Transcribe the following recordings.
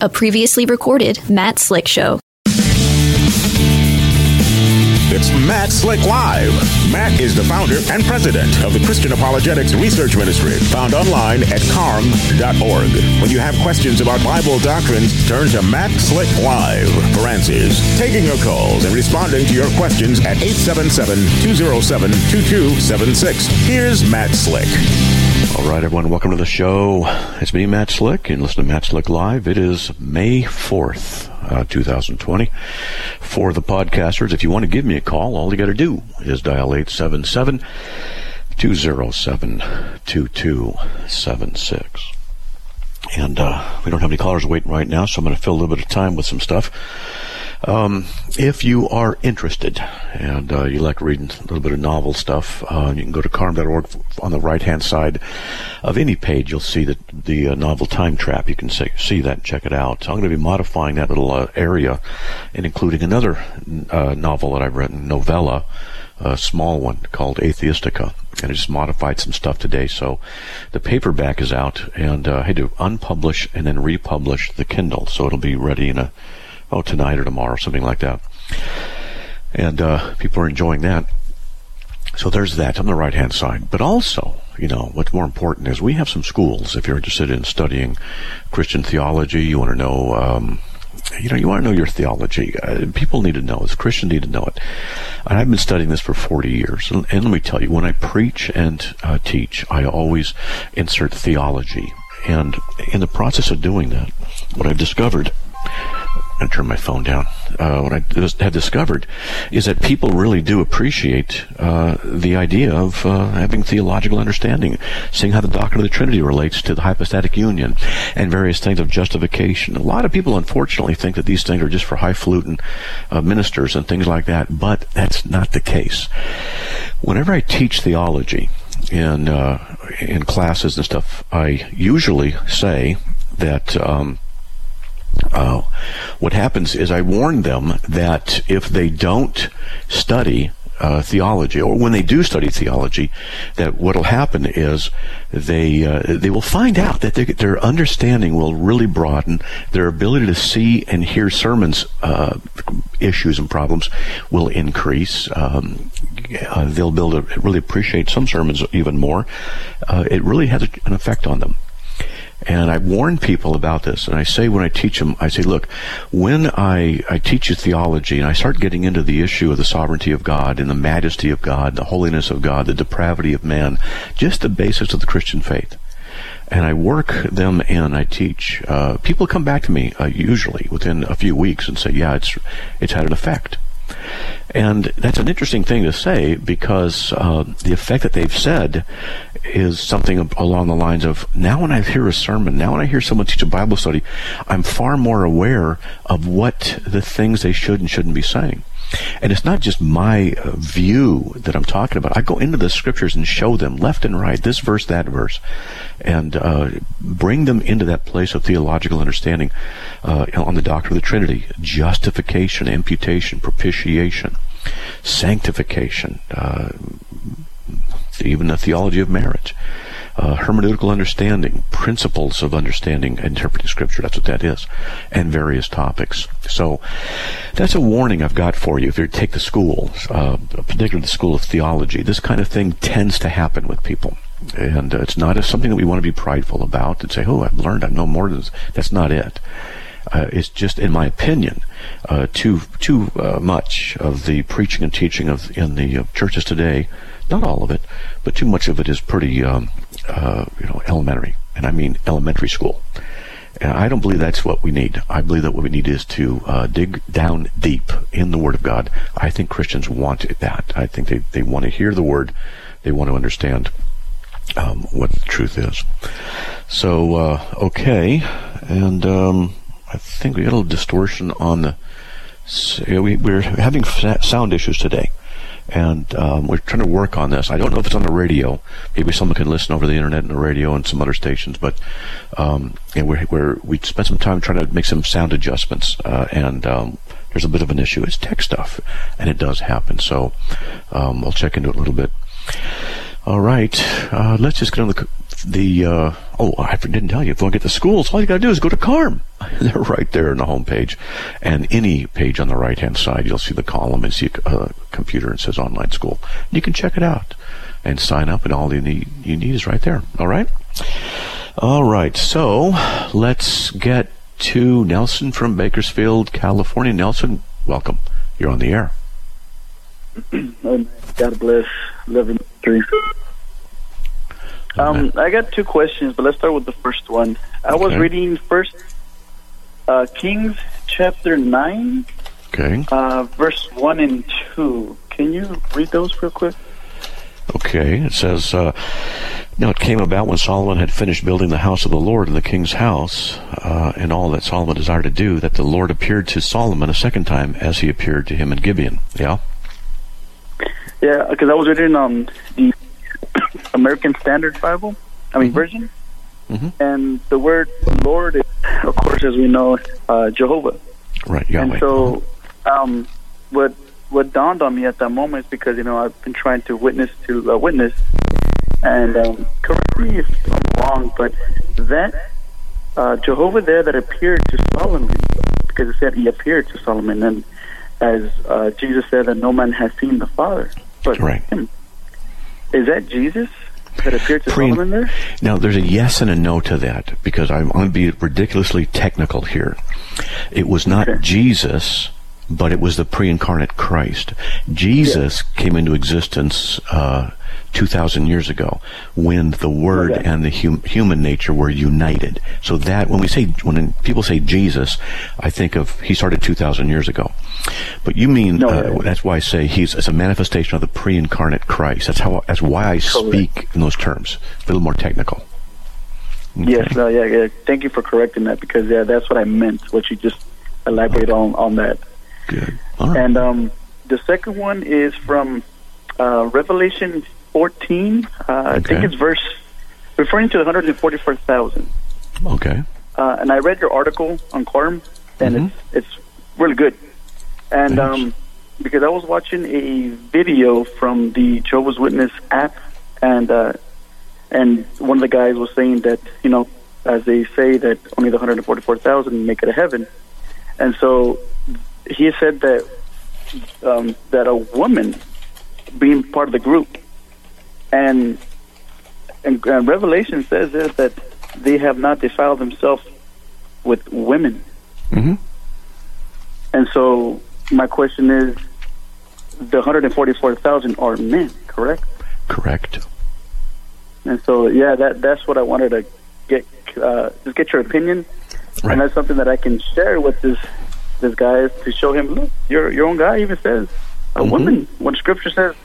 a previously recorded Matt Slick Show. It's Matt Slick Live. Matt is the founder and president of the Christian Apologetics Research Ministry, found online at carm.org. When you have questions about Bible doctrines, turn to Matt Slick Live for answers. Taking your calls and responding to your questions at 877-207-2276. Here's Matt Slick. All right, everyone, welcome to the show. It's me, Matt Slick, and listen to Matt Slick Live. It is May 4th, 2020. For the podcasters, if you want to give me a call, all you got to do is dial 877-207-2276. And we don't have any callers waiting right now, so I'm going to fill a little bit of time with some stuff. If you are interested and you like reading a little bit of novel stuff, you can go to carm.org. On the right-hand side of any page, you'll see the novel Time Trap. You can see that and check it out. I'm going to be modifying that little area and including another novel that I've written, novella, a small one called Atheistica. And I just modified some stuff today. So the paperback is out, and I had to unpublish and then republish the Kindle. So it'll be ready in tonight or tomorrow, something like that. And people are enjoying that. So there's that on the right-hand side. But also, what's more important is we have some schools. If you're interested in studying Christian theology, you want to know, you want to know your theology. People need to know it. Christians need to know it. And I've been studying this for 40 years. And let me tell you, when I preach and teach, I always insert theology. And in the process of doing that, what I've discovered, I'm going to turn my phone down. What I have discovered is that people really do appreciate the idea of having theological understanding, seeing how the doctrine of the Trinity relates to the hypostatic union and various things of justification. A lot of people, unfortunately, think that these things are just for highfalutin ministers and things like that, but that's not the case. Whenever I teach theology in classes and stuff, I usually say that what happens is I warn them that if they don't study theology, or when they do study theology, that what will happen is they will find out that their understanding will really broaden, their ability to see and hear sermons, issues and problems will increase. They'll be able to really appreciate some sermons even more. It really has an effect on them. And I warn people about this, and I say when I teach them, I say, look, when I teach you theology and I start getting into the issue of the sovereignty of God and the majesty of God, the holiness of God, the depravity of man, just the basics of the Christian faith, and I work them in, I teach, people come back to me usually within a few weeks and say, yeah, it's had an effect. And that's an interesting thing to say, because the effect that they've said is something along the lines of, now when I hear a sermon, now when I hear someone teach a Bible study, I'm far more aware of what the things they should and shouldn't be saying. And it's not just my view that I'm talking about. I go into the scriptures and show them left and right, this verse, that verse, and bring them into that place of theological understanding on the doctrine of the Trinity, justification, imputation, propitiation, sanctification, even the theology of marriage, hermeneutical understanding, principles of understanding, interpreting Scripture, that's what that is, and various topics. So that's a warning I've got for you. If you take the schools, particularly the School of Theology, this kind of thing tends to happen with people. And it's not something that we want to be prideful about and say, oh, I've learned, I know more than this. That's not it. It's just, in my opinion, too much of the preaching and teaching in the churches today, not all of it, but too much of it is pretty elementary, and I mean elementary school. And I don't believe that's what we need. I believe that what we need is to dig down deep in the Word of God. I think Christians want that. I think they want to hear the Word. They want to understand what the truth is. So, okay, and I think we got a little distortion on the... We're having sound issues today. And we're trying to work on this. I don't know if it's on the radio. Maybe someone can listen over the internet and the radio and some other stations. But we spent some time trying to make some sound adjustments. And there's a bit of an issue. It's tech stuff, and it does happen. So I'll check into it a little bit. All right. Let's just get on the I didn't tell you, if you want to get the schools, all you got to do is go to CARM. They're right there in the home page. And any page on the right-hand side, you'll see the column and see a computer and it says online school. You can check it out and sign up, and all you need is right there. All right? All right, so let's get to Nelson from Bakersfield, California. Nelson, welcome. You're on the air. God bless. Love and dreams. I got two questions, but let's start with the first one. I was reading First Kings chapter 9, verse 1 and 2. Can you read those real quick? Okay, it says, now it came about when Solomon had finished building the house of the Lord and the king's house, and all that Solomon desired to do, that the Lord appeared to Solomon a second time as he appeared to him in Gibeon. Yeah? Yeah, because I was reading the American Standard Bible, version, and the word Lord is, of course, as we know, Jehovah. Right, Yahweh. And so, what dawned on me at that moment is because, I've been trying to witness, and correct me if I'm wrong, but that Jehovah there that appeared to Solomon, because it said he appeared to Solomon, and as Jesus said that no man has seen the Father but him. Is that Jesus that appeared to Solomon there? Now, there's a yes and a no to that, because I'm going to be ridiculously technical here. It was not Jesus, but it was the pre-incarnate Christ. Jesus came into existence 2,000 years ago when the Word and the human nature were united. So that when people say Jesus, I think of he started 2,000 years ago. But you mean that's why I say it's a manifestation of the pre-incarnate Christ. That's why I speak in those terms. A little more technical. Okay. Yes, Thank you for correcting that, because that's what I meant. What you just elaborate on that. Good. All right. And the second one is from Revelation 14. I think it's verse referring to the 144,000. Okay. And I read your article on Quorum, and it's really good. And because I was watching a video from the Jehovah's Witness app, and one of the guys was saying that, as they say that only the 144,000 make it to heaven, and so he said that that a woman being part of the group, and Revelation says that they have not defiled themselves with women. And so my question is, the 144,000 are men, correct? Correct. And so that's what I wanted to just get your opinion, and that's something that I can share with this guy, to show him, look, your own guy even says a woman, when Scripture says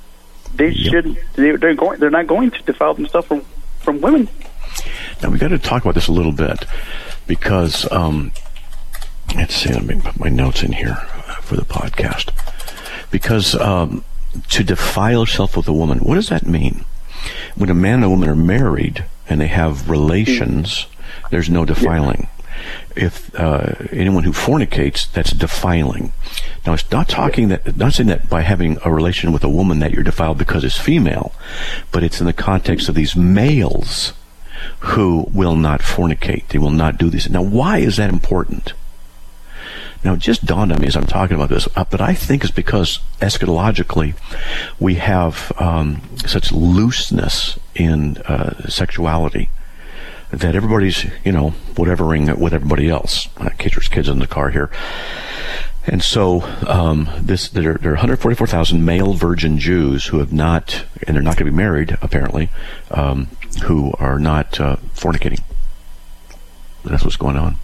they're not going to defile themselves from women. Now we got to talk about this a little bit, because let's see, let me put my notes in here for the podcast. Because to defile yourself with a woman, what does that mean? When a man and a woman are married and they have relations, there's no defiling. If anyone who fornicates, that's defiling. Now, it's not saying that by having a relation with a woman that you're defiled because it's female, but it's in the context of these males who will not fornicate. They will not do this. Now, why is that important? Now, it just dawned on me as I'm talking about this, but I think it's because eschatologically we have such looseness in sexuality that everybody's, whatevering with everybody else. In case there's kids in the car here. And so there are 144,000 male virgin Jews who have not, and they're not going to be married, apparently, who are not fornicating. That's what's going on.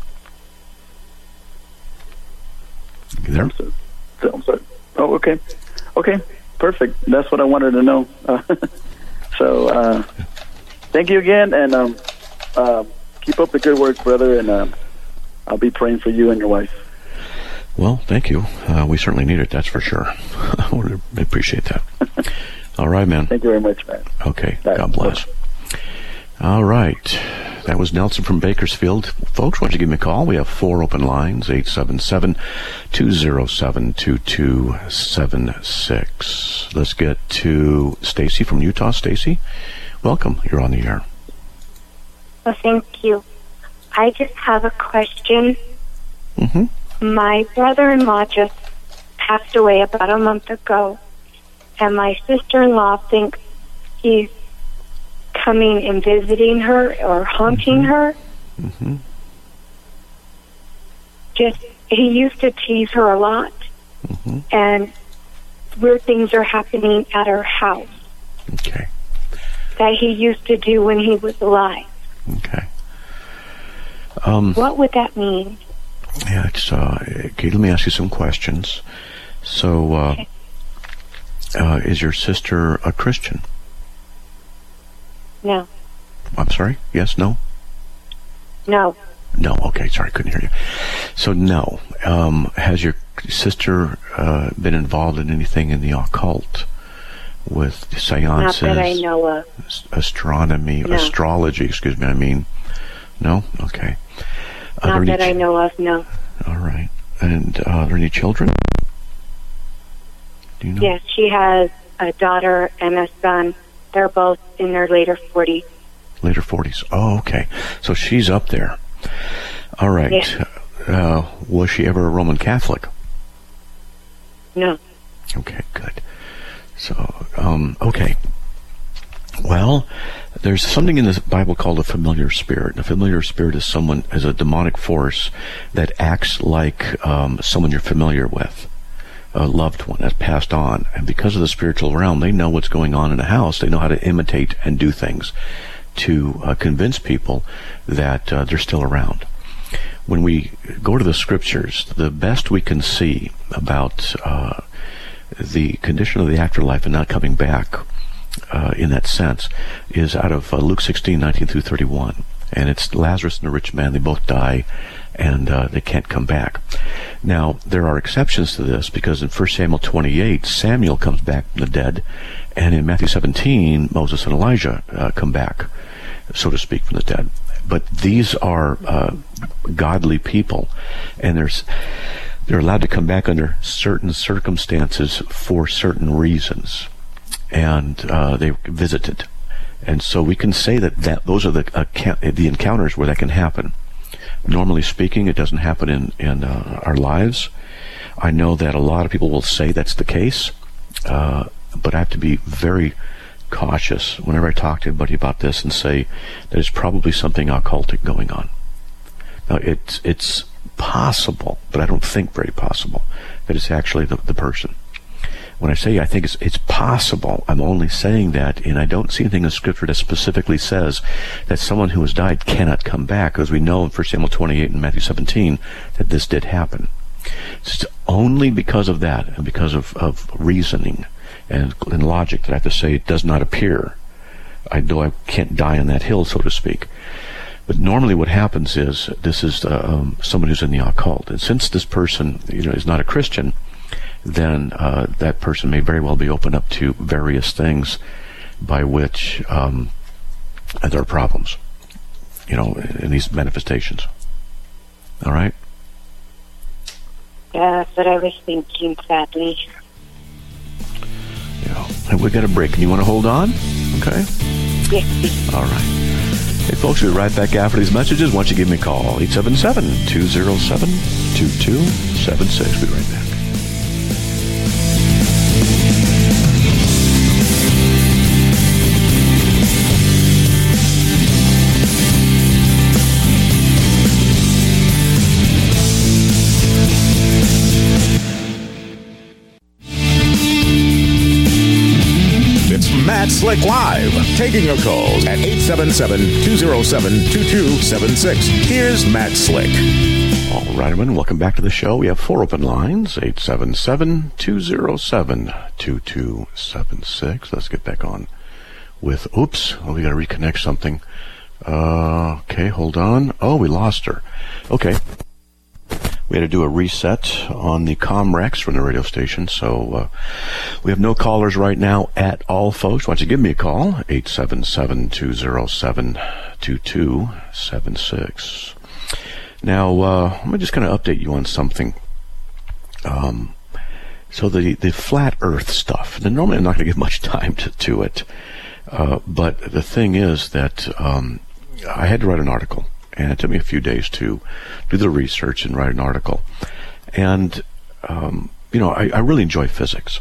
You there? I'm sorry. Oh, okay. Okay, perfect. That's what I wanted to know. So, thank you again, and keep up the good work, brother, and I'll be praying for you and your wife. Well, thank you. We certainly need it, that's for sure. I appreciate that. All right, man. Thank you very much, man. Okay, God bless. All right. That was Nelson from Bakersfield. Folks, why don't you give me a call? We have 4 open lines, 877-207-2276. Let's get to Stacy from Utah. Stacy, welcome. You're on the air. Well, thank you. I just have a question. Mm-hmm. My brother-in-law just passed away about a month ago, and my sister-in-law thinks he's coming and visiting her or haunting her. Mm-hmm. He used to tease her a lot, and weird things are happening at her house. Okay. That he used to do when he was alive. Okay. What would that mean? Yeah, it's okay. Let me ask you some questions. So, is your sister a Christian? No. I'm sorry. Yes. No. No. No. Okay. Sorry, couldn't hear you. So, no. Has your sister been involved in anything in the occult, with seances? Not that I know of. Astronomy, No. astrology. Excuse me. I mean, no. Okay. Not that I know of. No. All right. And are there any children? Do you know? Yes, she has a daughter and a son. They're both in their later 40s. Later 40s. Oh, okay. So she's up there. All right. Yeah. Was she ever a Roman Catholic? No. Okay, good. So, okay. Well, there's something in the Bible called a familiar spirit. And a familiar spirit is a demonic force that acts like someone you're familiar with, a loved one that's passed on. And because of the spiritual realm, they know what's going on in a house. They know how to imitate and do things to convince people that they're still around. When we go to the scriptures, the best we can see about the condition of the afterlife and not coming back in that sense is out of Luke 16:19 through 31. And it's Lazarus and the rich man. They both die, and they can't come back. Now, there are exceptions to this, because in 1 Samuel 28, Samuel comes back from the dead, and in Matthew 17, Moses and Elijah come back, so to speak, from the dead. But these are godly people, and they're allowed to come back under certain circumstances for certain reasons, and they visited. And so we can say that those are the encounters where that can happen. Normally speaking, it doesn't happen in our lives. I know that a lot of people will say that's the case, but I have to be very cautious whenever I talk to anybody about this and say that it's probably something occultic going on. Now, it's possible, but I don't think very possible, that it's actually the person. When I say I think it's possible, I'm only saying that, and I don't see anything in Scripture that specifically says that someone who has died cannot come back, because we know in 1 Samuel 28 and Matthew 17 that this did happen. It's only because of that, and because of reasoning and logic, that I have to say it does not appear. I know I can't die on that hill, so to speak. But normally what happens is, this is someone who's in the occult. And since this person is not a Christian, then that person may very well be open up to various things by which there are problems, in these manifestations. All right? Yeah, that's what I was thinking, sadly. And we got a break. And you want to hold on? Okay? Yes, please. All right. Hey, folks, we'll be right back after these messages. Why don't you give me a call? 877-207-2276. We'll be right back. Matt Slick Live, taking your calls at 877-207-2276. Here's Matt Slick. All right, everyone, welcome back to the show. We have 4 open lines, 877-207-2276. Let's get back on with, we got to reconnect something. Okay, hold on. Oh, we lost her. Okay. We had to do a reset on the Comrex from the radio station, so we have no callers right now at all, folks. Why don't you give me a call, 877-207-2276. Now, let me just kind of update you on something. So the flat earth stuff, and normally I'm not going to give much time to it, but the thing is that I had to write an article, and it took me a few days to do the research and write an article. And, I really enjoy physics.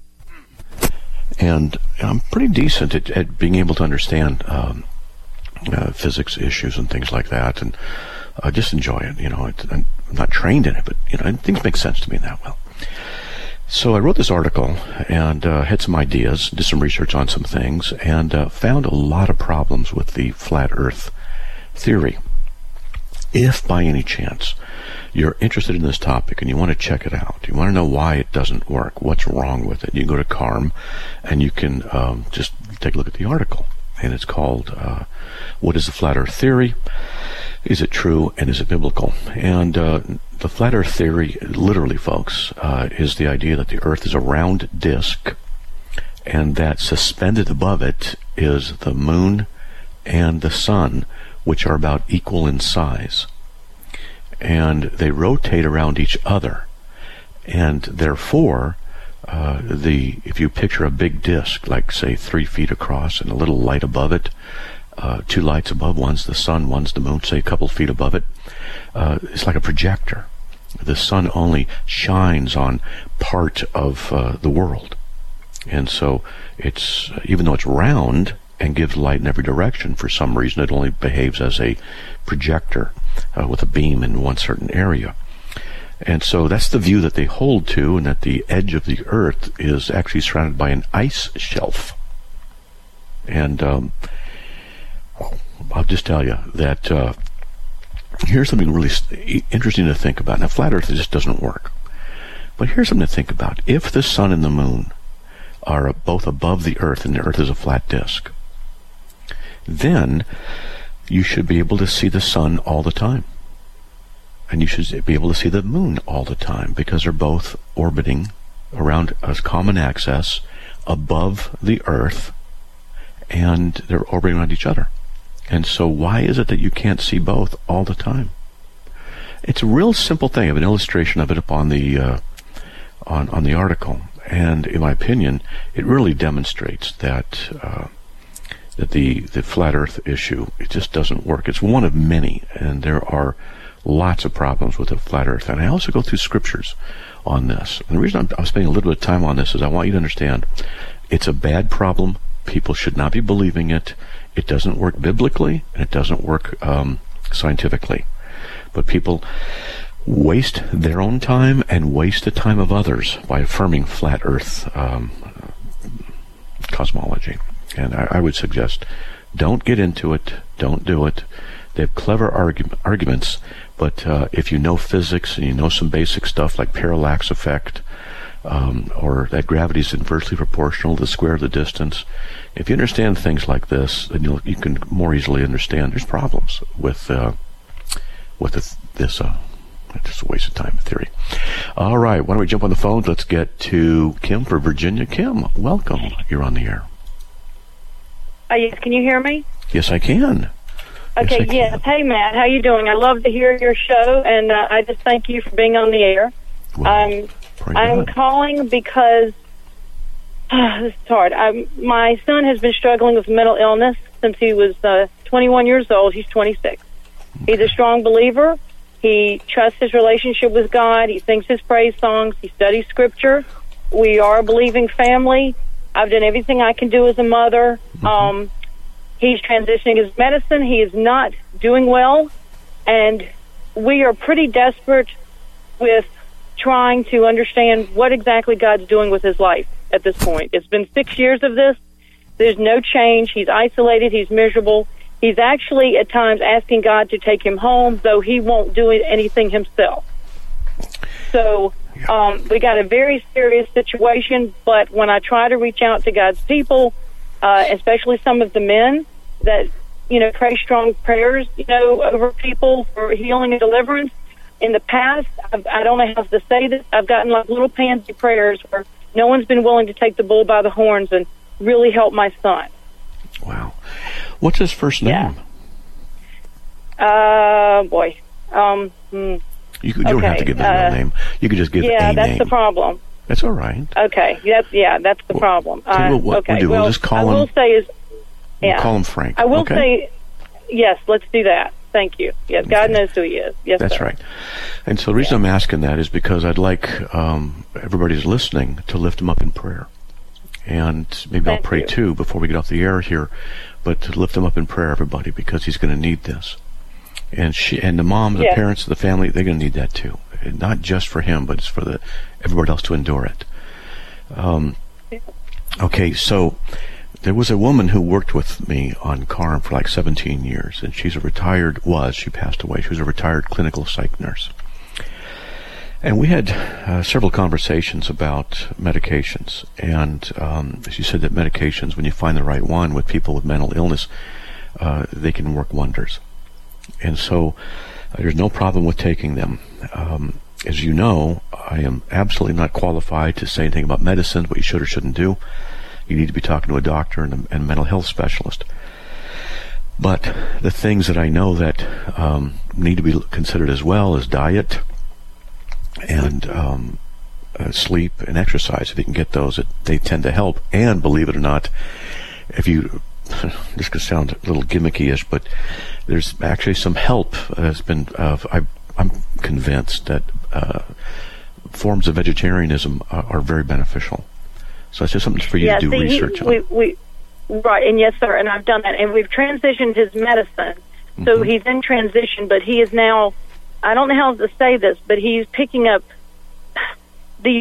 And I'm pretty decent at being able to understand physics issues and things like that, and I just enjoy it. I'm not trained in it, but things make sense to me that well. So I wrote this article and had some ideas, did some research on some things, and found a lot of problems with the flat Earth theory. If by any chance you're interested in this topic and you want to check it out, you want to know why it doesn't work, what's wrong with it, you can go to CARM and you can just take a look at the article. And it's called, What is the Flat Earth Theory? Is it true, and is it biblical? And the Flat Earth Theory, literally, folks, is the idea that the Earth is a round disk, and that suspended above it is the moon and the sun, which are about equal in size. And they rotate around each other. And therefore, if you picture a big disk, like say 3 feet across, and a little light above it, 2 lights above, one's the sun, one's the moon, say a couple feet above it, it's like a projector. The sun only shines on part of the world. And so it's, even though it's round and gives light in every direction, for some reason it only behaves as a projector with a beam in one certain area. And so that's the view that they hold to, and that the edge of the Earth is actually surrounded by an ice shelf. And I'll just tell you that here's something really interesting to think about. Now, flat Earth just doesn't work. But here's something to think about. If the sun and the moon are both above the Earth, and the Earth is a flat disk, then you should be able to see the sun all the time. And you should be able to see the moon all the time, because they're both orbiting around a common axis above the Earth, and they're orbiting around each other. And so why is it that you can't see both all the time? It's a real simple thing. I have an illustration of it up on the on the article, and in my opinion, it really demonstrates that that the flat Earth issue, it just doesn't work. It's one of many, and there are lots of problems with the flat Earth. And I also go through scriptures on this. And the reason I'm spending a little bit of time on this is I want you to understand it's a bad problem. People should not be believing it. It doesn't work biblically, and it doesn't work scientifically. But people waste their own time and waste the time of others by affirming flat Earth cosmology. And I would suggest don't get into it. Don't do it. They have clever arguments, but if you know physics and you know some basic stuff like parallax effect, or that gravity is inversely proportional to the square of the distance, if you understand things like this, then you can more easily understand there's problems with this. Just a waste of time theory. All right, why don't we jump on the phone? Let's get to Kim for Virginia. Kim, welcome. You're on the air. Yes, can you hear me? Yes, I can. Okay, yes. Hey, Matt, how you doing? I love to hear your show, and I just thank you for being on the air. Well, I'm calling because this is hard. My son has been struggling with mental illness since he was 21 years old. He's 26. Okay. He's a strong believer. He trusts his relationship with God. He sings his praise songs. He studies Scripture. We are a believing family. I've done everything I can do as a mother. Mm-hmm. He's transitioning his medicine. He is not doing well, and we are pretty desperate with trying to understand what exactly God's doing with his life at this point. It's been 6 years of this. There's no change. He's isolated. He's miserable. He's actually at times asking God to take him home, though he won't do anything himself. So we got a very serious situation, but when I try to reach out to God's people, especially some of the men that, pray strong prayers, over people for healing and deliverance, in the past, I don't know how to say this, I've gotten like little pansy prayers where no one's been willing to take the bull by the horns and really help my son. Wow. What's his first name? Boy. You don't have to give his real name. You could just give a name. Yeah, that's the problem. That's all right. Okay. That's the problem. What we'll do, we'll just call him. I will say is, we'll call him Frank. I will say, Yes, let's do that. Thank you. Yes, God knows who he is. Yes, That's sir. right. And so the reason I'm asking that is because I'd like everybody who's listening to lift him up in prayer. And maybe I'll pray too before we get off the air here, but to lift him up in prayer, everybody, because he's going to need this. And the mom, the parents, the family, they're going to need that too. Not just for him, but it's for everybody else to endure it. Okay, so there was a woman who worked with me on CARM for like 17 years, and she passed away. She was a retired clinical psych nurse. And we had several conversations about medications, and she said that medications, when you find the right one with people with mental illness, they can work wonders. And so there's no problem with taking them. As you know, I am absolutely not qualified to say anything about medicine, what you should or shouldn't do. You need to be talking to a doctor and a mental health specialist. But the things that I know that need to be considered as well is diet and sleep and exercise. If you can get those, they tend to help. And believe it or not, this could sound a little gimmicky-ish, but there's actually some help that's been. I'm convinced that forms of vegetarianism are very beneficial. So it's just something for you to do research on. Right, and yes, sir, and I've done that. And we've transitioned his medicine. So he's in transition, but he is now, I don't know how to say this, but he's picking up these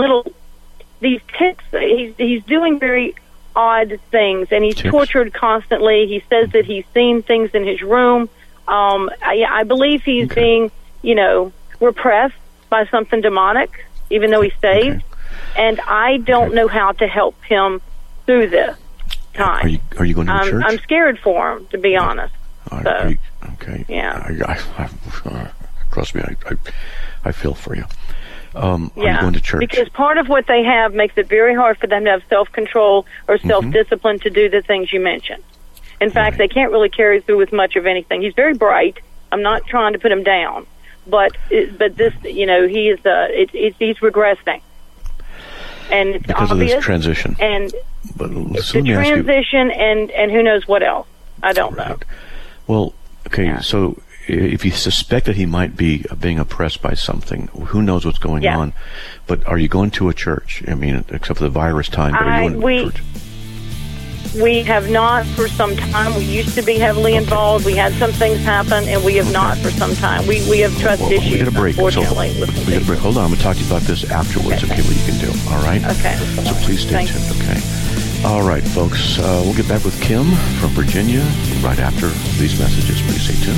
tics. He's doing very odd things, and he's tortured constantly. He says that he's seen things in his room. I believe he's being, repressed by something demonic, even though he's saved. And I don't know how to help him through this time. Are you going to church? I'm scared for him, to be honest. Okay. Yeah. Trust me, I feel for you. Are you going to church? Because part of what they have makes it very hard for them to have self-control or self-discipline to do the things you mentioned. In fact, they can't really carry through with much of anything. He's very bright. I'm not trying to put him down, but this, he is he's regressing, and it's because obvious, of this transition. And the transition, and who knows what else? I don't know. Well, okay, so if you suspect that he might be being oppressed by something, who knows what's going on? But are you going to a church? I mean, except for the virus time, but are you going to church? We have not for some time. We used to be heavily involved. We had some things happen, and we have not for some time. We have trust issues, we got a break. unfortunately. We got a break. Hold on. I'm going to talk to you about this afterwards, okay, what you can do. All right? Okay. So please stay tuned, okay? All right, folks. We'll get back with Kim from Virginia right after these messages. Please stay tuned.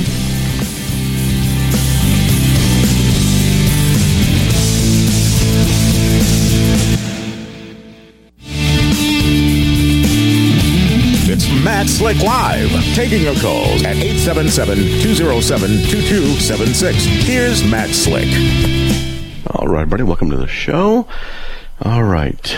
Matt Slick Live, taking your calls at 877-207-2276. Here's Matt Slick. All right, everybody, welcome to the show. All right.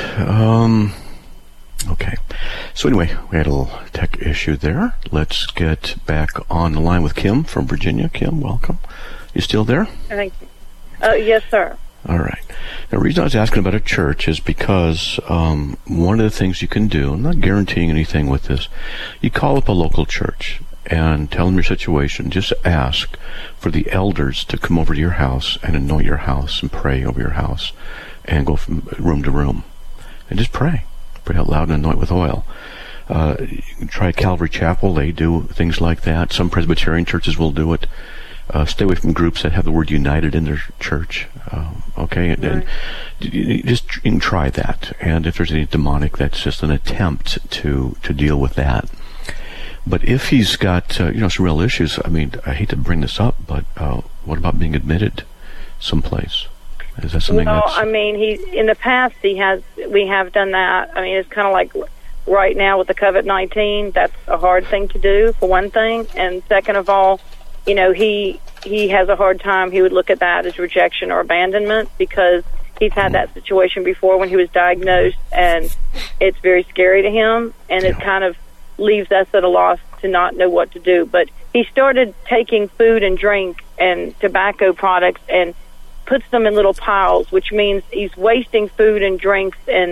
Okay. So anyway, we had a little tech issue there. Let's get back on the line with Kim from Virginia. Kim, welcome. You still there? Thank you. Yes, sir. All right. The reason I was asking about a church is because one of the things you can do, I'm not guaranteeing anything with this, you call up a local church and tell them your situation. Just ask for the elders to come over to your house and anoint your house and pray over your house and go from room to room. And just pray. Pray out loud and anoint with oil. You can try Calvary Chapel. They do things like that. Some Presbyterian churches will do it. Stay away from groups that have the word united in their church. Okay, and you can try that. And if there's any demonic, that's just an attempt to deal with that. But if he's got some real issues, I mean, I hate to bring this up, but what about being admitted someplace? Is that something that's... I mean, in the past we have done that. I mean, it's kind of like right now with the COVID-19, that's a hard thing to do, for one thing. And second of all, he has a hard time. He would look at that as rejection or abandonment because he's had that situation before when he was diagnosed, and it's very scary to him, and it kind of leaves us at a loss to not know what to do. But he started taking food and drink and tobacco products and puts them in little piles, which means he's wasting food and drinks and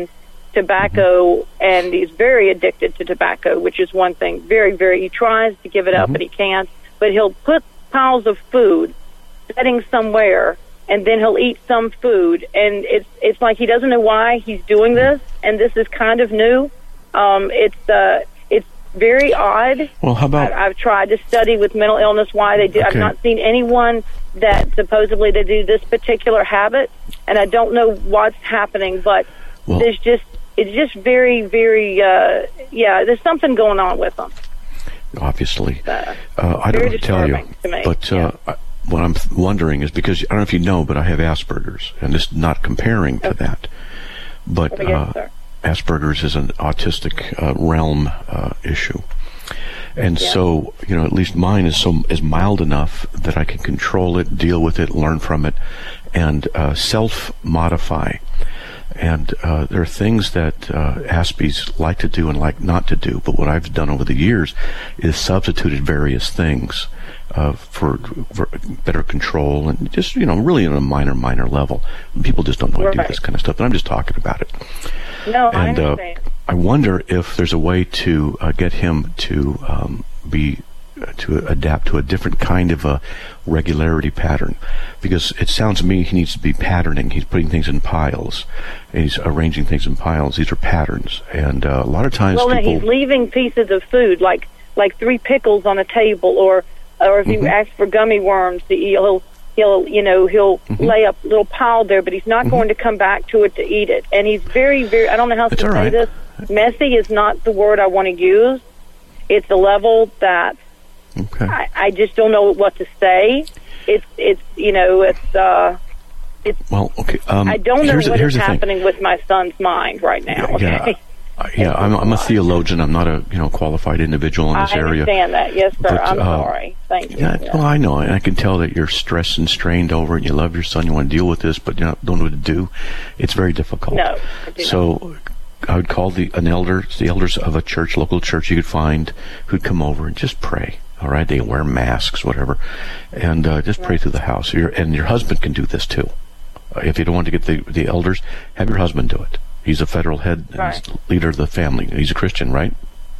tobacco, and he's very addicted to tobacco, which is one thing. He tries to give it up, but he can't. But he'll put piles of food setting somewhere, and then he'll eat some food, and it's like he doesn't know why he's doing this, and this is kind of new. It's very odd. Well, how about... I've tried to study with mental illness why they do. Okay. I've not seen anyone that supposedly they do this particular habit, and I don't know what's happening, but it's just very, very, there's something going on with them. Obviously. I don't know to tell you, but what I'm wondering is, because I don't know if you know, but I have Asperger's, and this is not comparing to that, but Asperger's is an autistic realm issue. And so, at least mine is mild enough that I can control it, deal with it, learn from it, and self-modify. And there are things that Aspies like to do and like not to do. But what I've done over the years is substituted various things for better control, and just, really on a minor level. People just don't know how to do this kind of stuff. And I'm just talking about it. No, and, I understand. I wonder if there's a way to get him to adapt to a different kind of a regularity pattern, because it sounds to me he needs to be patterning. He's putting things in piles, and he's arranging things in piles. These are patterns, and a lot of times he's leaving pieces of food, like 3 pickles on a table, or if you ask for gummy worms, he'll lay up a little pile there, but he's not going to come back to it to eat it. And he's very, very, I don't know how to say this. Messy is not the word I want to use. It's a level that I just don't know what to say. Well, okay. I don't know what is happening with my son's mind right now. I'm a theologian. I'm not a qualified individual in this area. I understand that. Yes, sir. But, I'm sorry. Thank you. Well, I know, and I can tell that you're stressed and strained over it. You love your son. You want to deal with this, but you don't know what to do. It's very difficult. No, I do not. I would call the elders of a church, local church you could find, who'd come over and just pray. All right, they wear masks, whatever, and just pray through the house. And your husband can do this too. If you don't want to get the elders, have your husband do it. He's a federal head and leader of the family. He's a Christian, right?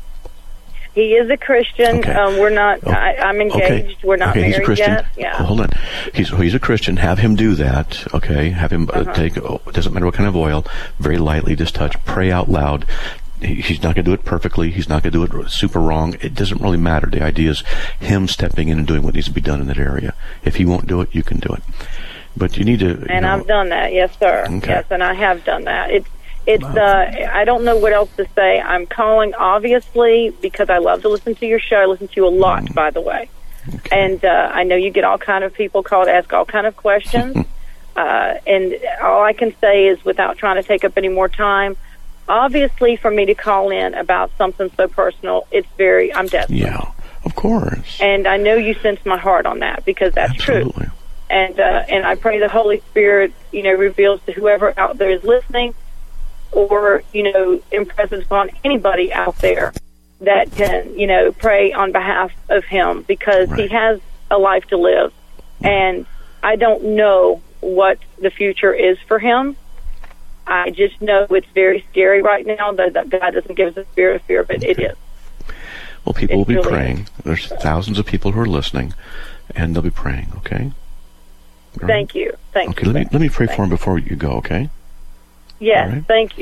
He is a Christian. Okay. We're not. I'm engaged. We're not married he's a Christian. Yet. Yeah. Hold on. He's a Christian. Have him do that. Okay. Have him take. It doesn't matter what kind of oil. Very lightly, just touch. Pray out loud. He's not going to do it perfectly. He's not going to do it super wrong. It doesn't really matter. The idea is him stepping in and doing what needs to be done in that area. If he won't do it, you can do it. But you need to. And I've done that. Yes, sir. Okay. Yes, and I have done that. It's I don't know what else to say. I'm calling, obviously, because I love to listen to your show. I listen to you a lot, by the way. Okay. And I know you get all kind of people call to ask all kind of questions. And all I can say is, without trying to take up any more time, obviously, for me to call in about something so personal, I'm desperate. Yeah, of course. And I know you sense my heart on that, because that's Absolutely. True. And I pray the Holy Spirit, reveals to whoever out there is listening, or, impresses upon anybody out there that can, pray on behalf of him, because he has a life to live. And I don't know what the future is for him. I just know it's very scary right now. That God doesn't give us a spirit of fear, but it is. Well, people will be praying. There's thousands of people who are listening, and they'll be praying, okay? All Thank you. Thank you. Okay, let me pray for him before you go, okay? Yes, right. Thank you.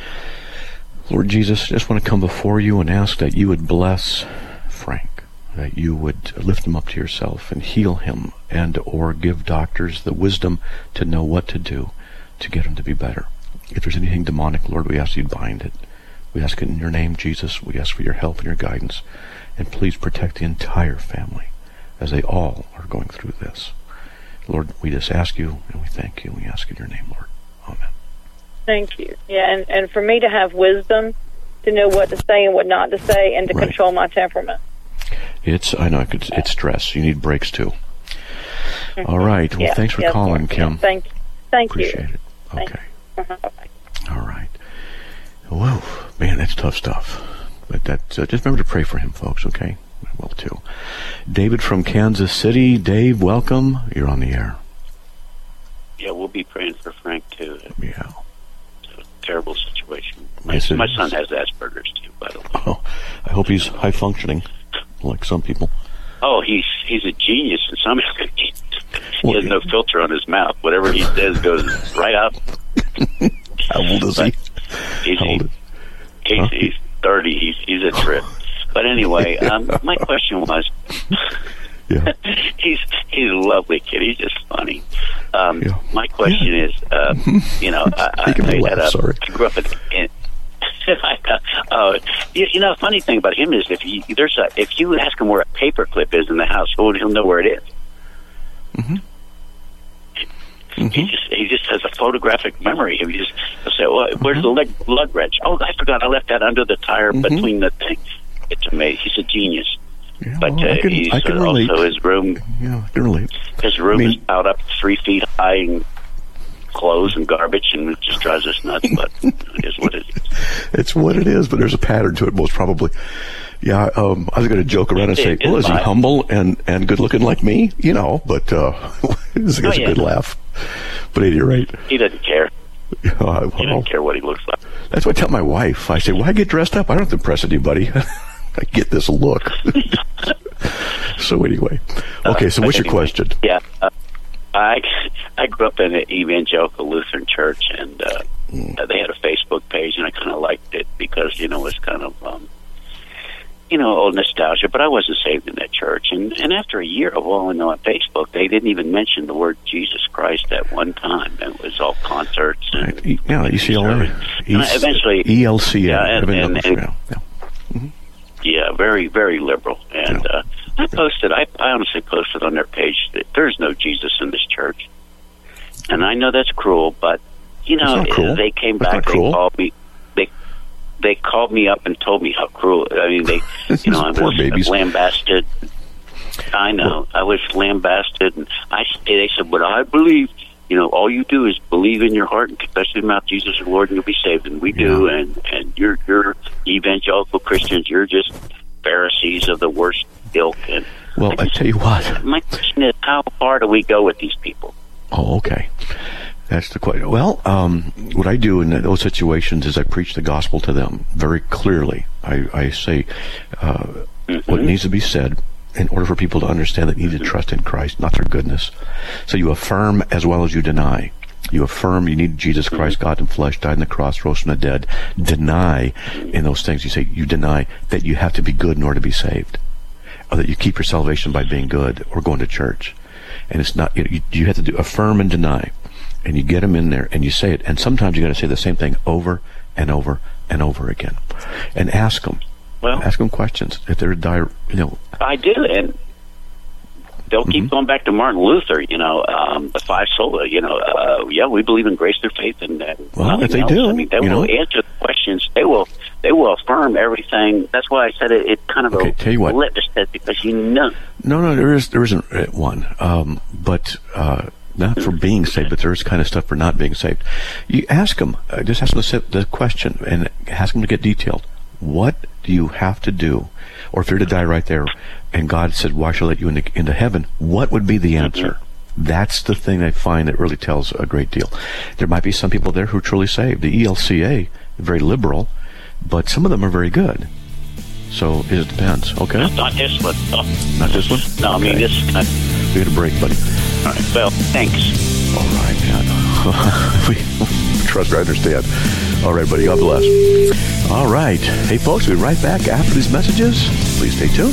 Lord Jesus, I just want to come before you and ask that you would bless Frank, that you would lift him up to yourself and heal him, and or give doctors the wisdom to know what to do to get him to be better. If there's anything demonic, Lord, we ask you to bind it. We ask it in your name, Jesus. We ask for your help and your guidance. And please protect the entire family as they all are going through this. Lord, we just ask you, and we thank you, and we ask in your name, Lord. Amen. Thank you. Yeah, and for me to have wisdom, to know what to say and what not to say, and to control my temperament. I know, it's stress. You need breaks, too. All right. Well, thanks for calling, Kim. Thank you. Appreciate it. Okay. All right. Whoa, man, that's tough stuff. But just remember to pray for him, folks, okay? I will, too. David from Kansas City. Dave, welcome. You're on the air. Yeah, we'll be praying for Frank, too. Yeah. terrible situation. Yes, my it son is. has Asperger's too, by the way. Oh, I hope he's high functioning, like some people. Oh, he's a genius in some areas. He has no filter on his mouth. Whatever he says goes right out. How old is he? He's 30. He's a trip. But anyway, my question was, Yeah. he's a lovely kid. He's just funny. My question is, you know, I grew up in you know, funny thing about him is if you ask him where a paperclip is in the house, he'll know where it is. Mm-hmm. He just has a photographic memory. He'll say, "Well, where's the lug wrench? Oh, I forgot. I left that under the tire between the things." It's amazing. He's a genius. Yeah, but I can relate. Also his room. Yeah, I can relate. His room is piled up 3 feet high in clothes and garbage, and it just drives us nuts. But it is what it is. It's what it is, but there's a pattern to it, most probably. Yeah, I was going to joke around and say, "Well, is he humble and good looking like me?" You know, but it's a good laugh. But you're right. He doesn't care. He doesn't care what he looks like. That's what I tell my wife. I say, "Why get dressed up? I don't have to impress anybody. I get this look." So anyway, okay. So what's your question? Yeah, I grew up in an evangelical Lutheran church, and they had a Facebook page, and I kind of liked it because it was kind of old nostalgia. But I wasn't saved in that church, and after a year of on Facebook, they didn't even mention the word Jesus Christ at one time. It was all concerts and ECLA, eventually ELCA, Yeah, very, very liberal. And I honestly posted on their page that there's no Jesus in this church. And I know that's cruel, but, they came back, they called me up and told me how cruel. I mean, I was lambasted. I know. I was lambasted. And they said, but I believe, all you do is believe in your heart and confess in your mouth Jesus is Lord and you'll be saved. And we do. And you're evangelical Christians. You're just Pharisees of the worst ilk. And I tell you what. My question is, how far do we go with these people? Oh, okay. That's the question. Well, what I do in those situations is I preach the gospel to them very clearly. I say what needs to be said in order for people to understand that they need to trust in Christ, not their goodness. So you affirm as well as you deny. You affirm you need Jesus Christ, God in flesh, died on the cross, rose from the dead. Deny in those things. You say you deny that you have to be good in order to be saved, or that you keep your salvation by being good or going to church. And it's not, you have to affirm and deny. And you get them in there and you say it. And sometimes you got to say the same thing over and over and over again. And ask them. Well, ask them questions. If they're I do. And they'll keep going back to Martin Luther, the 5 sola, we believe in grace through faith. And well, if they do, I mean, they will answer the questions. They will affirm everything. That's why I said it kind of a litmus test because No, there isn't one. But not for being saved, but there's kind of stuff for not being saved. You ask them, just ask them the question and ask them to get detailed. What do you have to do? Or if you're to die right there and God said, why shall I let you into heaven? What would be the answer? That's the thing I find that really tells a great deal. There might be some people there who are truly saved. The ELCA, very liberal, but some of them are very good. So it depends. Okay? Not this one. No. Not this one? No, okay. I mean, this is kind of... We had a break, buddy. All right. Well, thanks. All right, man. We trust, I understand. All right, buddy. God bless. All right. Hey, folks, we'll be right back after these messages. Please stay tuned.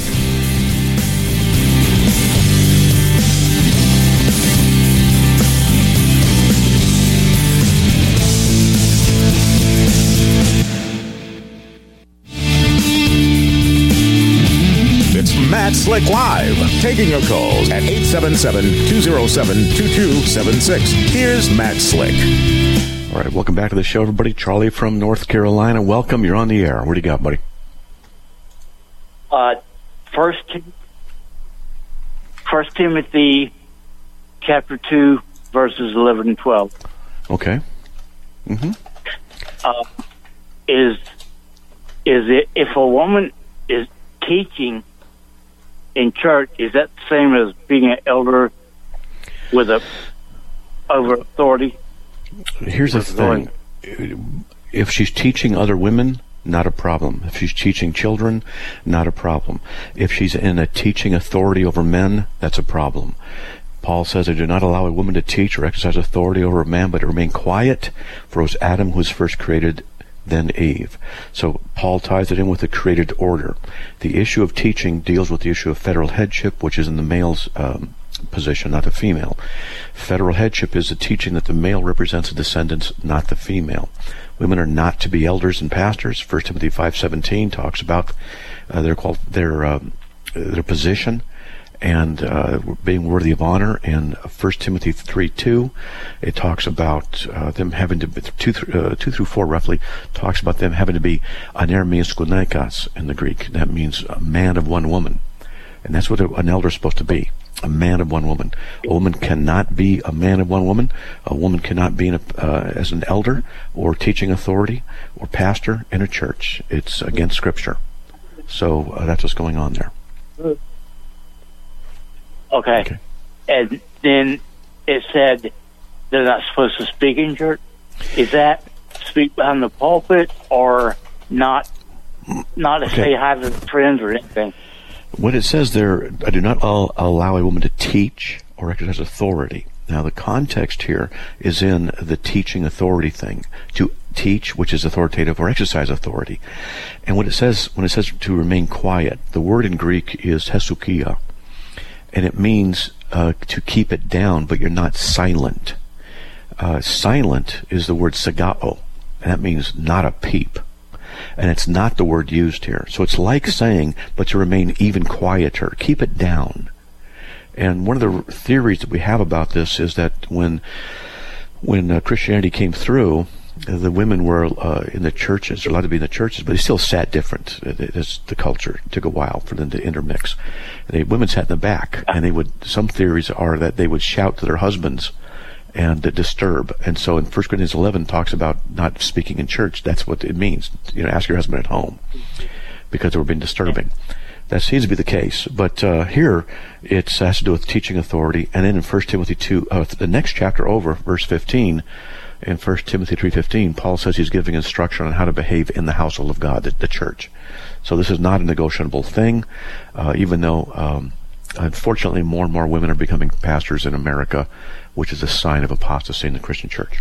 Matt Slick Live, taking your calls at 877-207-2276. Here's Matt Slick. All right, welcome back to the show, everybody. Charlie from North Carolina. Welcome. You're on the air. What do you got, buddy? First Timothy chapter 2, verses 11 and 12. Okay. Is it if a woman is teaching in church, is that the same as being an elder with over authority? Here's the thing. if she's teaching other women, not a problem. If she's teaching children, not a problem. If she's in a teaching authority over men, that's a problem. Paul says, I do not allow a woman to teach or exercise authority over a man, but to remain quiet, for it was Adam who was first created, then Eve. So Paul ties it in with the created order. The issue of teaching deals with the issue of federal headship, which is in the male's position, not the female. Federal headship is the teaching that the male represents the descendants, not the female. Women are not to be elders and pastors. 1 Timothy 5:17 talks about their position and being worthy of honor. And 1 Timothy 3:2, it talks about them having to 2 through 4 roughly talks about them having to be anermias gonaikas in the Greek. That means a man of one woman, and that's what an elder is supposed to be. A man of one woman. A woman cannot be a man of one woman. A woman cannot be as an elder or teaching authority or pastor in a church. It's against Scripture. So that's what's going on there. Okay. And then it said they're not supposed to speak in church. Is that speak behind the pulpit or not to say hi to friends or anything? What it says there, I do not allow a woman to teach or exercise authority. Now, the context here is in the teaching authority thing. To teach, which is authoritative, or exercise authority. And what it says, when it says to remain quiet, the word in Greek is hesukia. And it means to keep it down, but you're not silent. Silent is the word sagao, and that means not a peep. And it's not the word used here. So it's like saying, but to remain even quieter. Keep it down. And one of the theories that we have about this is that when Christianity came through, the women were in the churches, allowed to be in the churches, but they still sat different. As the culture took a while for them to intermix. Women sat in the back, and some theories are that they would shout to their husbands and disturb. And so in 1 Corinthians 11 talks about not speaking in church. That's what it means. Ask your husband at home, because they were being disturbing. That seems to be the case. But here it has to do with teaching authority. And then in 1 Timothy 2, the next chapter over, verse 15, in 1 Timothy 3:15, Paul says he's giving instruction on how to behave in the household of God, the church. So this is not a negotiable thing, even though unfortunately more and more women are becoming pastors in America, which is a sign of apostasy in the Christian church.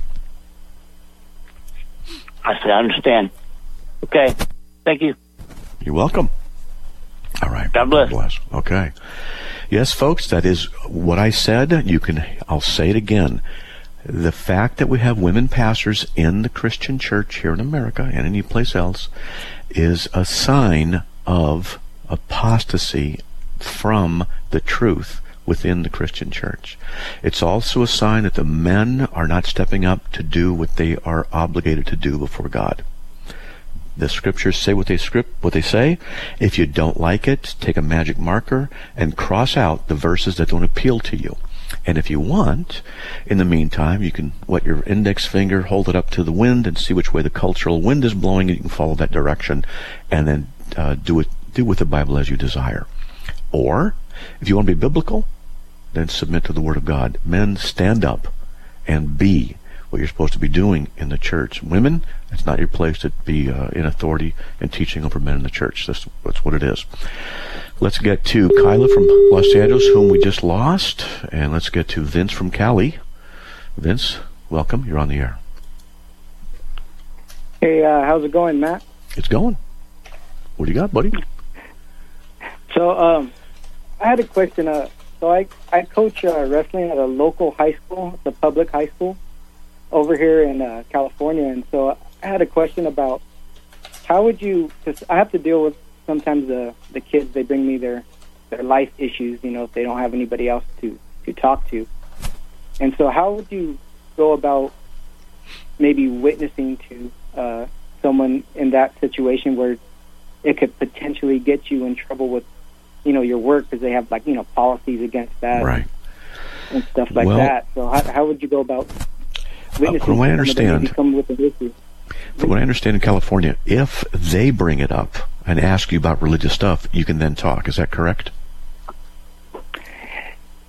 I understand. Okay. Thank you. You're welcome. All right. God bless. God bless. Okay. Yes, folks, that is what I said. I'll say it again. The fact that we have women pastors in the Christian church here in America and any place else is a sign of apostasy from the truth within the Christian church. It's also a sign that the men are not stepping up to do what they are obligated to do before God. The scriptures say what they say. If you don't like it, take a magic marker and cross out the verses that don't appeal to you. And if you want, in the meantime, you can wet your index finger, hold it up to the wind, and see which way the cultural wind is blowing, and you can follow that direction, and then do with the Bible as you desire. Or, if you want to be biblical, then submit to the Word of God. Men, stand up and be what you're supposed to be doing in the church. Women, it's not your place to be in authority and teaching over men in the church. That's what it is. Let's get to Kyla from Los Angeles, whom we just lost, and let's get to Vince from Cali. Vince, welcome. You're on the air. Hey, how's it going, Matt? It's going. What do you got, buddy? So, I had a question. So I coach wrestling at a local high school, the public high school, over here in California, and so I had a question about how would you, because I have to deal with sometimes the kids, they bring me their life issues, if they don't have anybody else to talk to. And so how would you go about maybe witnessing to someone in that situation where it could potentially get you in trouble with, your work, because they have, policies against that, right, and stuff like that. So how would you go about witnessing from what I understand, with an issue? From what I understand in California, if they bring it up and ask you about religious stuff, you can then talk. Is that correct?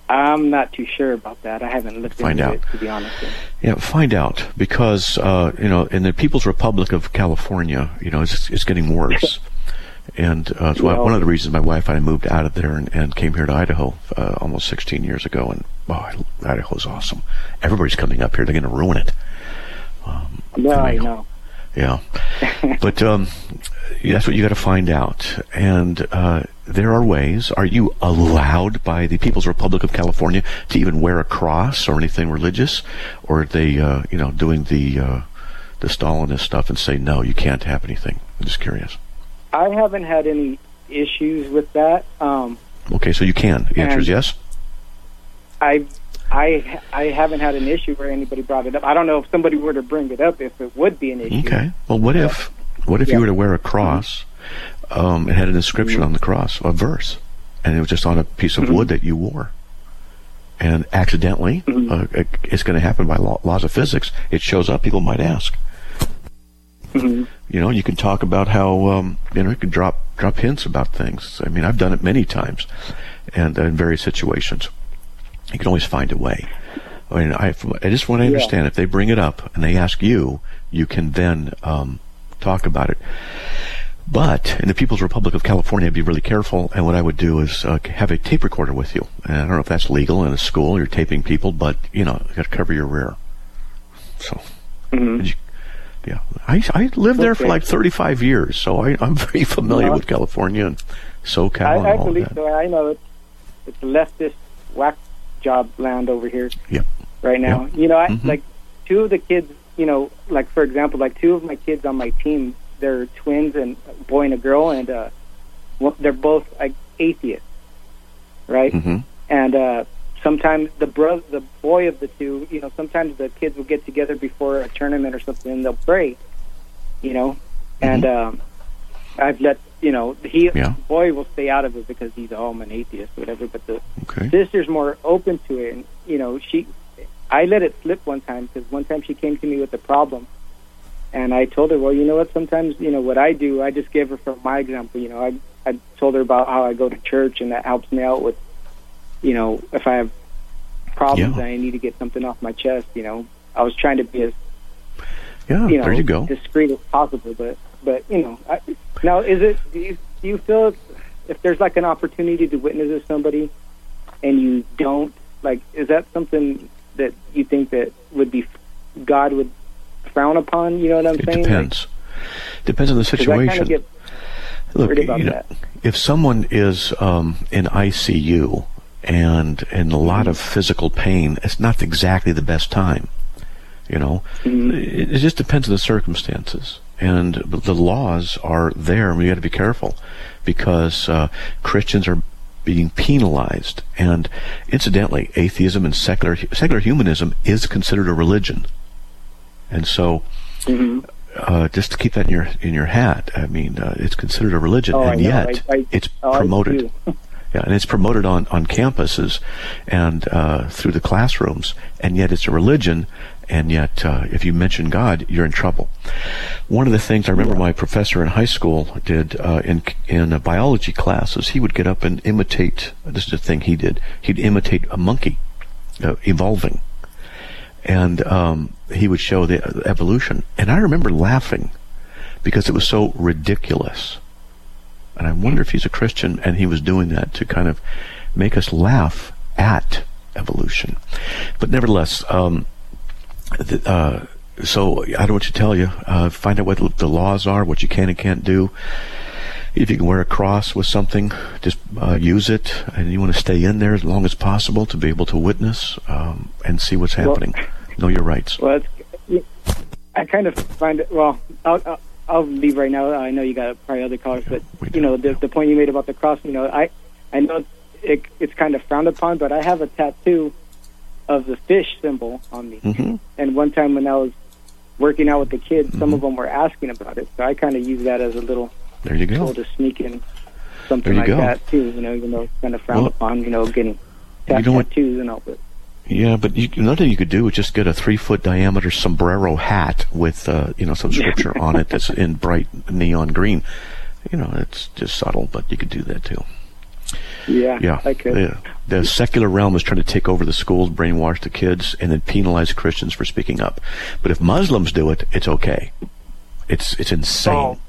I'm not too sure about that. I haven't looked into it, to be honest. Yeah, find out, because in the People's Republic of California, it's getting worse. And so one of the reasons my wife and I moved out of there and came here to Idaho almost 16 years ago. And Idaho's awesome. Everybody's coming up here. They're going to ruin it. I know. Yeah. But that's what you got to find out. And there are ways. Are you allowed by the People's Republic of California to even wear a cross or anything religious? Or are they, doing the Stalinist stuff and say, no, you can't have anything? I'm just curious. I haven't had any issues with that. Okay, so you can. The answer is yes? I haven't had an issue where anybody brought it up. I don't know if somebody were to bring it up, if it would be an issue. Okay. Well, what if you were to wear a cross, it had an inscription on the cross, a verse, and it was just on a piece of wood that you wore? And accidentally, it's going to happen by laws of physics. It shows up, people might ask. You can talk about how, you can drop hints about things. I mean, I've done it many times, and in various situations. You can always find a way. I mean, I just want to understand, if they bring it up and they ask you, you can then talk about it. But in the People's Republic of California, be really careful, and what I would do is have a tape recorder with you. And I don't know if that's legal in a school, you're taping people, but, you got to cover your rear. So, yeah. I lived there for like 35 years, so I'm very familiar with California and SoCal and all I believe that. So. I know it's leftist whack job land over here right now. Yep. Like two of the kids, like for example, like two of my kids on my team, they're twins, and a boy and a girl, and they're both like atheists, right? And sometimes the boy of the two, sometimes the kids will get together before a tournament or something, and they'll pray, and I've let boy will stay out of it because he's I'm an atheist or whatever, but the sister's more open to it, and I let it slip one time, because one time she came to me with a problem, and I told her, well, you know what, sometimes, what I do, I just gave her from my example, I told her about how I go to church, and that helps me out with, if I have problems and I need to get something off my chest, I was trying to be as there you go, discreet as possible, but now do you feel if there's like an opportunity to witness to somebody and you don't, like, is that something that you think that would be God would frown upon? You know what I'm saying? Depends. Depends on the situation. I kind of get worried about that. If someone is in ICU and in a lot of physical pain, it's not exactly the best time. It just depends on the circumstances. And the laws are there, and we got to be careful, because Christians are being penalized. And incidentally, atheism and secular humanism is considered a religion. And so, just to keep that in your hat, I mean, it's considered a religion, and yet it's promoted. And it's promoted on campuses and through the classrooms, and yet it's a religion. And yet, if you mention God, you're in trouble. One of the things I remember my professor in high school did in a biology classes, he would get up and imitate. This is the thing he did. He'd imitate a monkey evolving, and he would show the evolution. And I remember laughing because it was so ridiculous. And I wonder if he's a Christian and he was doing that to kind of make us laugh at evolution. But nevertheless, so I don't want to tell you. Find out what the laws are, what you can and can't do. If you can wear a cross with something, just use it, and you want to stay in there as long as possible to be able to witness and see what's happening. Know your rights. Well, I kind of find it. Well, I'll leave right now. I know you got probably other callers, but the point you made about the cross. I know it's kind of frowned upon, but I have a tattoo of the fish symbol on me. And one time when I was working out with the kids, some of them were asking about it, so I kind of use that as a little tool to sneak in something like that too. Even though it's kind of frowned upon, getting tattoos and all that. Yeah, but another thing you could do is just get a 3-foot diameter sombrero hat with some scripture on it that's in bright neon green. It's just subtle, but you could do that too. Yeah, I could. The secular realm is trying to take over the schools, brainwash the kids, and then penalize Christians for speaking up. But if Muslims do it, it's okay. It's insane. Oh.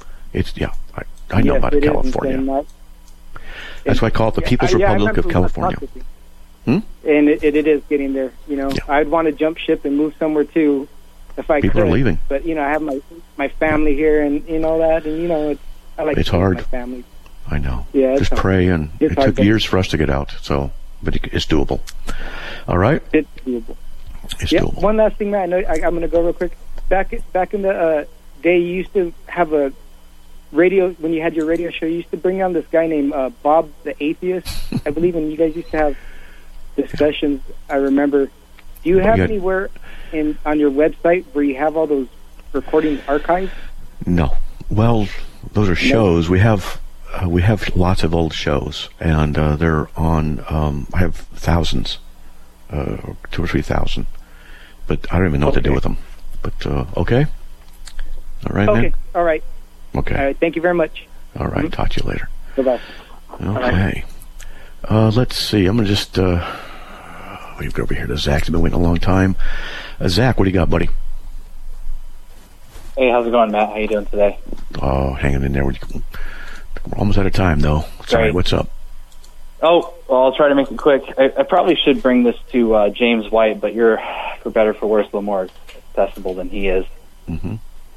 I know about California. That's why I call it the People's Republic of California. And it is getting there. I'd want to jump ship and move somewhere too if I could. People are leaving. But I have my family here and all that, and I like it's to hard. My family. I know. Yeah, just pray, and it took years for us to get out. But it's doable. All right. It's doable. It's doable. One last thing, Matt. I know I'm going to go real quick. Back in the day, you used to have a radio, when you had your radio show, you used to bring on this guy named Bob the Atheist, I believe, and you guys used to have discussions, I remember. Do you have anywhere on your website where you have all those recordings archived? No. Well, those are shows. We have lots of old shows, and they're on, I have thousands, 2,000 or 3,000, but I don't even know what to do with them. But, okay? All right, man? All right. Okay. All right, thank you very much. All right, talk to you later. Bye-bye. Okay. Let's see. I'm going to just we've got over here to Zach. He's been waiting a long time. Zach, what do you got, buddy? Hey, how's it going, Matt? How you doing today? Oh, hanging in there. We're almost out of time, though. Sorry, what's up? Oh, well, I'll try to make it quick. I probably should bring this to James White, but you're, for better or for worse, a little more accessible than he is. Mm-hmm.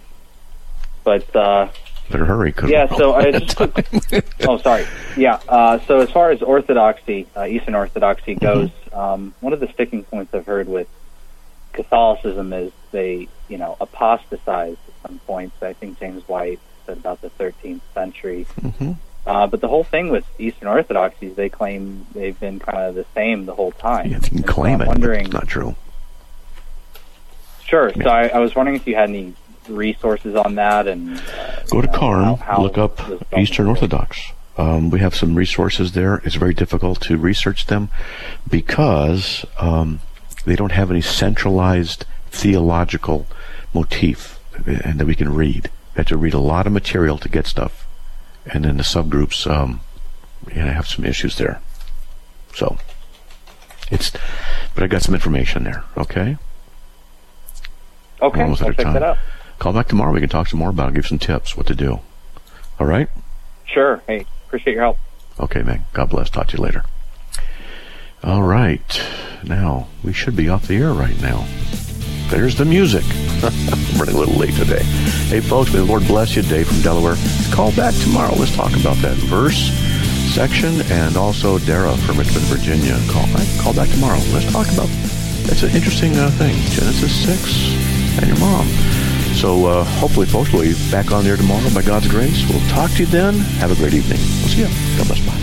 But better hurry. So I just oh, sorry. So as far as Orthodoxy, Eastern Orthodoxy goes, one of the sticking points I've heard with Catholicism is they, apostatize at some points. I think James White said about the 13th century. Mm-hmm. But the whole thing with Eastern Orthodoxy is they claim they've been kind of the same the whole time. Yeah, you can claim it, but it's not true. Sure. Yeah. So I was wondering if you had any resources on that, and go to CARM, look up Eastern Orthodox. We have some resources there. It's very difficult to research them because they don't have any centralized theological motif and that we can read. We have to read a lot of material to get stuff, and then the subgroups have some issues there. So but I got some information there. Okay. Okay, I'll check that out. Call back tomorrow. We can talk some more about it. Give some tips what to do. All right? Sure. Hey, appreciate your help. Okay, man. God bless. Talk to you later. All right. Now, we should be off the air right now. There's the music. I'm running a little late today. Hey, folks, may the Lord bless you. Dave from Delaware. Call back tomorrow. Let's talk about that verse section, and also Dara from Richmond, Virginia. Call back tomorrow. Let's talk about that's an interesting thing. Genesis 6 and your mom. So hopefully, folks, we'll be back on there tomorrow by God's grace. We'll talk to you then. Have a great evening. We'll see you. God bless. Bye.